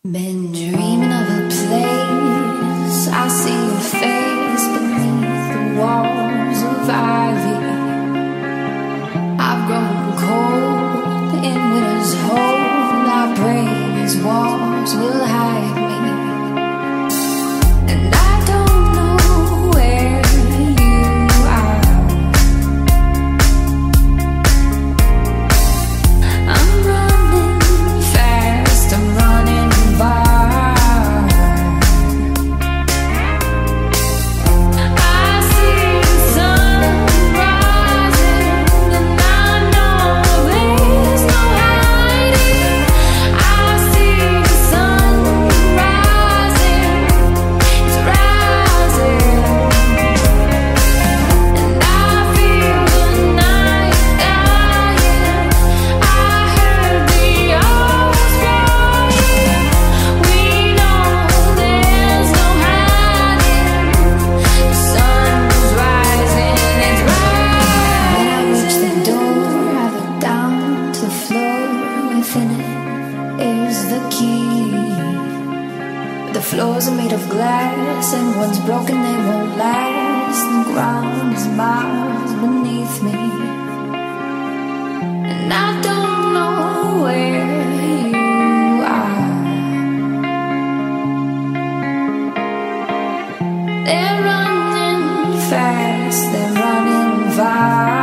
Been dreaming of a place, I see your face beneath the walls of ivy. I've grown cold in winter's hold, I pray these walls will hide me. And I don't know where you are. I'm running fast, I'm running far. I see the sun rising, and I know there's no hiding. I see the sun rising, it's rising, and I feel the night dying. I heard the owls crying. We know there's no hiding. The sun's rising, it's rising. When I reach the door, I look down to the floor. Within it is the key. The floors are made of glass, and one's broken, they won't last. The ground is miles beneath me, and I don't know where you are. They're running fast, they're running far.